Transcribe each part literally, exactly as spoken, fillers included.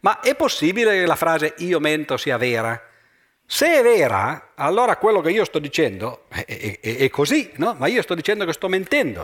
Ma è possibile che la frase io mento sia vera? Se è vera, allora quello che io sto dicendo è, è, è, è così, no? Ma io sto dicendo che sto mentendo,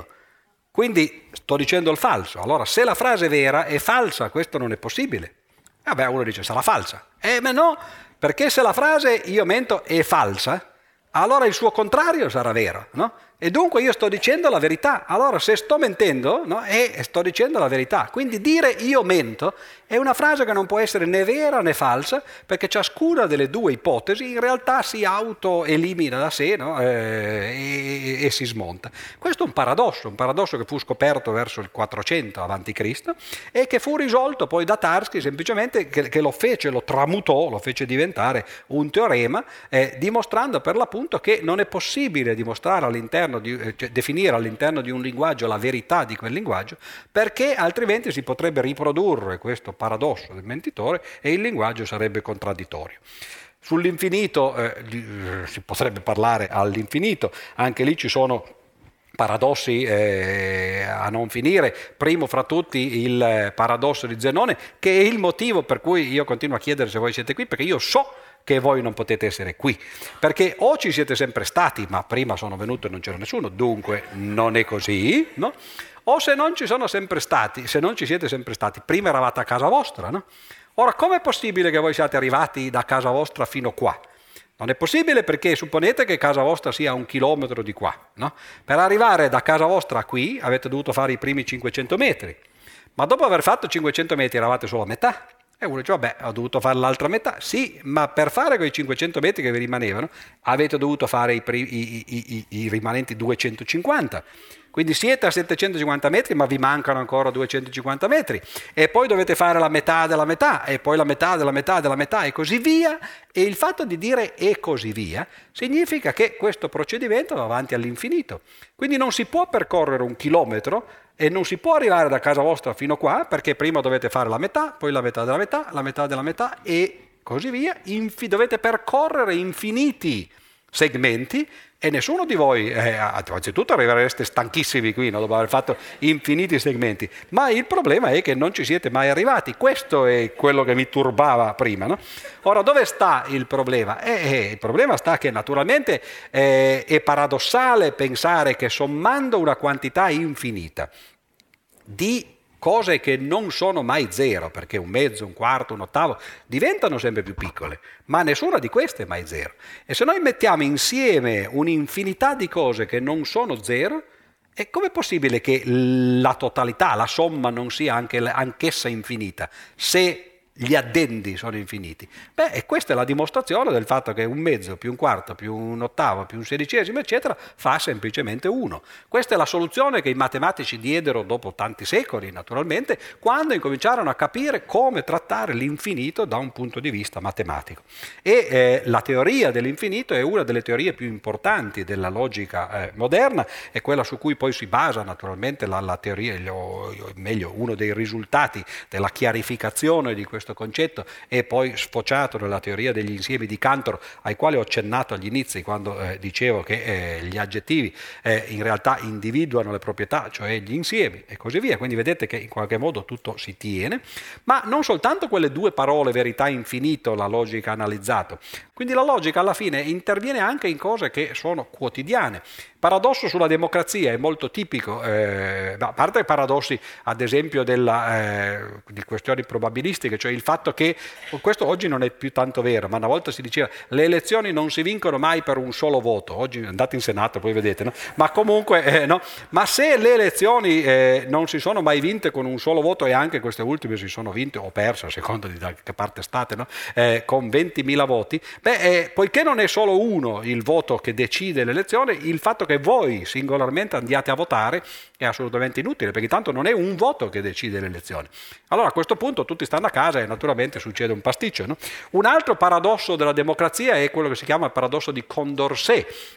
quindi sto dicendo il falso. Allora se la frase è vera è falsa, questo non è possibile. Vabbè, uno dice sarà falsa. Eh, ma no, perché se la frase io mento è falsa, allora il suo contrario sarà vero, no? E dunque io sto dicendo la verità. Allora se sto mentendo, no? E sto dicendo la verità. Quindi dire io mento è una frase che non può essere né vera né falsa, perché ciascuna delle due ipotesi in realtà si autoelimina da sé, no? e, e, e si smonta. Questo è un paradosso, un paradosso che fu scoperto verso il quattrocento avanti Cristo e che fu risolto poi da Tarski semplicemente, che, che lo fece, lo tramutò, lo fece diventare un teorema, eh, dimostrando per l'appunto che non è possibile dimostrare all'interno Di, cioè, definire all'interno di un linguaggio la verità di quel linguaggio, perché altrimenti si potrebbe riprodurre questo paradosso del mentitore e il linguaggio sarebbe contraddittorio. Sull'infinito eh, si potrebbe parlare all'infinito, anche lì ci sono paradossi eh, a non finire, primo fra tutti il paradosso di Zenone, che è il motivo per cui io continuo a chiedere se voi siete qui, perché io so che voi non potete essere qui, perché o ci siete sempre stati, ma prima sono venuto e non c'era nessuno, dunque non è così, no? O se non ci sono sempre stati, se non ci siete sempre stati, prima eravate a casa vostra, no? Ora, com'è possibile che voi siate arrivati da casa vostra fino qua? Non è possibile, perché supponete che casa vostra sia a un chilometro di qua, no? Per arrivare da casa vostra a qui avete dovuto fare i primi cinquecento metri, ma dopo aver fatto cinquecento metri eravate solo a metà. E uno dice, vabbè, ho dovuto fare l'altra metà. Sì, ma per fare quei cinquecento metri che vi rimanevano avete dovuto fare i, i, i, i, i rimanenti duecentocinquanta. Quindi siete a settecentocinquanta metri, ma vi mancano ancora duecentocinquanta metri. E poi dovete fare la metà della metà, e poi la metà della metà della metà, e così via. E il fatto di dire e così via significa che questo procedimento va avanti all'infinito. Quindi non si può percorrere un chilometro e non si può arrivare da casa vostra fino qua, perché prima dovete fare la metà, poi la metà della metà, la metà della metà e così via. Infi- dovete percorrere infiniti segmenti e nessuno di voi, eh, anzitutto arrivereste stanchissimi qui, no? Dopo aver fatto infiniti segmenti, ma il problema è che non ci siete mai arrivati. Questo è quello che mi turbava prima, no? Ora, dove sta il problema? Eh, eh, il problema sta che naturalmente eh, è paradossale pensare che sommando una quantità infinita di cose che non sono mai zero, perché un mezzo, un quarto, un ottavo diventano sempre più piccole, ma nessuna di queste è mai zero. E se noi mettiamo insieme un'infinità di cose che non sono zero, è com'è possibile che la totalità, la somma non sia anche, anch'essa infinita, se gli addendi sono infiniti? Beh, e questa è la dimostrazione del fatto che un mezzo più un quarto più un ottavo più un sedicesimo eccetera fa semplicemente uno. Questa è la soluzione che i matematici diedero dopo tanti secoli, naturalmente, quando incominciarono a capire come trattare l'infinito da un punto di vista matematico. E eh, la teoria dell'infinito è una delle teorie più importanti della logica eh, moderna, è quella su cui poi si basa naturalmente la, la teoria, o meglio uno dei risultati della chiarificazione di questo concetto è poi sfociato nella teoria degli insiemi di Cantor, ai quali ho accennato agli inizi quando eh, dicevo che eh, gli aggettivi eh, in realtà individuano le proprietà, cioè gli insiemi e così via. Quindi vedete che in qualche modo tutto si tiene, ma non soltanto quelle due parole, verità e infinito, la logica ha analizzato. Quindi la logica alla fine interviene anche in cose che sono quotidiane. Paradosso sulla democrazia è molto tipico, eh, a parte i paradossi ad esempio della, eh, di questioni probabilistiche, cioè il fatto che, questo oggi non è più tanto vero, ma una volta si diceva le elezioni non si vincono mai per un solo voto, oggi andate in Senato poi vedete, no? Ma comunque eh, no, ma se le elezioni eh, non si sono mai vinte con un solo voto e anche queste ultime si sono vinte o perse, a seconda di da che parte state, no? eh, con ventimila voti, beh, eh, poiché non è solo uno il voto che decide l'elezione, il fatto che voi singolarmente andiate a votare è assolutamente inutile, perché tanto non è un voto che decide l'elezione. Allora a questo punto tutti stanno a casa e naturalmente succede un pasticcio, no? Un altro paradosso della democrazia è quello che si chiama il paradosso di Condorcet,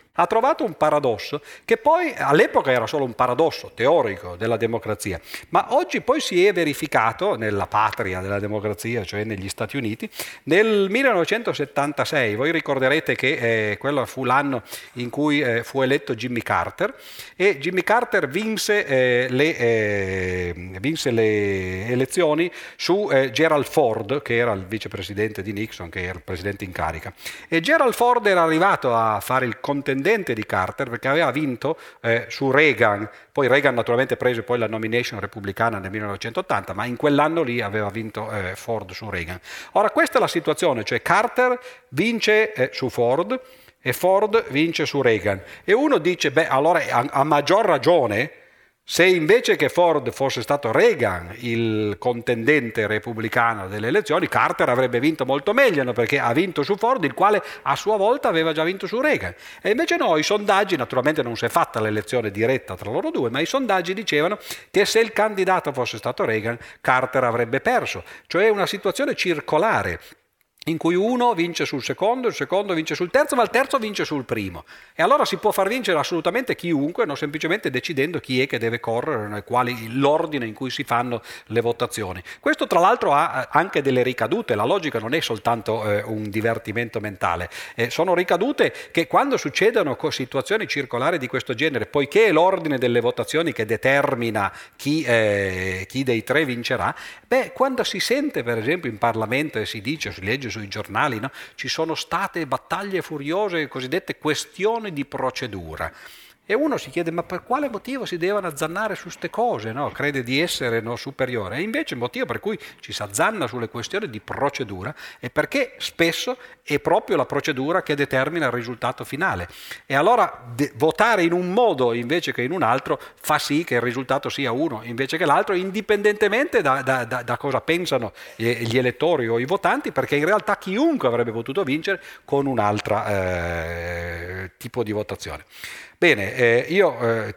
Ha trovato un paradosso che poi all'epoca era solo un paradosso teorico della democrazia, ma oggi poi si è verificato nella patria della democrazia, cioè negli Stati Uniti, nel millenovecentosettantasei. Voi ricorderete che eh, quello fu l'anno in cui eh, fu eletto Jimmy Carter, e Jimmy Carter vinse, eh, le, eh, vinse le elezioni su eh, Gerald Ford, che era il vicepresidente di Nixon, che era il presidente in carica. E Gerald Ford era arrivato a fare il contendente di Carter perché aveva vinto eh, su Reagan. Poi Reagan naturalmente prese poi la nomination repubblicana nel millenovecentottanta, ma in quell'anno lì aveva vinto eh, Ford su Reagan. Ora questa è la situazione, cioè Carter vince eh, su Ford e Ford vince su Reagan, e uno dice, beh, allora a, a maggior ragione se invece che Ford fosse stato Reagan il contendente repubblicano delle elezioni, Carter avrebbe vinto molto meglio, no? Perché ha vinto su Ford, il quale a sua volta aveva già vinto su Reagan. E invece no, i sondaggi, naturalmente non si è fatta l'elezione diretta tra loro due, ma i sondaggi dicevano che se il candidato fosse stato Reagan, Carter avrebbe perso. Cioè una situazione circolare, in cui uno vince sul secondo, il secondo vince sul terzo, ma il terzo vince sul primo. E allora si può far vincere assolutamente chiunque, non semplicemente decidendo chi è che deve correre, quali, l'ordine in cui si fanno le votazioni. Questo tra l'altro ha anche delle ricadute, la logica non è soltanto eh, un divertimento mentale, eh, sono ricadute che quando succedono situazioni circolari di questo genere, poiché è l'ordine delle votazioni che determina chi, eh, chi dei tre vincerà, beh, quando si sente per esempio in Parlamento e si dice, si legge sui giornali, no? Ci sono state battaglie furiose, cosiddette questioni di procedura. E uno si chiede, ma per quale motivo si devono azzannare su ste cose? No? Crede di essere no, superiore. E invece il motivo per cui ci si azzanna sulle questioni di procedura è perché spesso è proprio la procedura che determina il risultato finale. E allora de- votare in un modo invece che in un altro fa sì che il risultato sia uno invece che l'altro, indipendentemente da, da, da, da cosa pensano gli elettori o i votanti, perché in realtà chiunque avrebbe potuto vincere con un altro eh, tipo di votazione. Bene, eh, io eh,